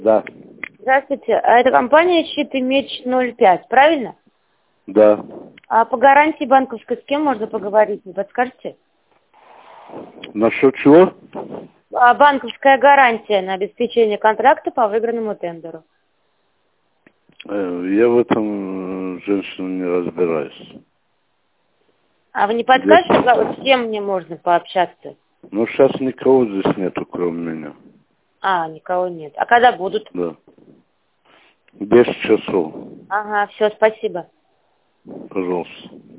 Да. Здравствуйте. А это компания «Щит и меч 05», правильно? Да. А по гарантии банковской с кем можно поговорить, не подскажете? Насчет чего? Банковская гарантия на обеспечение контракта по выигранному тендеру. Я в этом, женщина, не разбираюсь. А вы не подскажете, с кем мне можно пообщаться? Ну, сейчас никого здесь нету, кроме меня. Никого нет. А когда будут? Да. 10 часов. Ага, все, спасибо. Пожалуйста.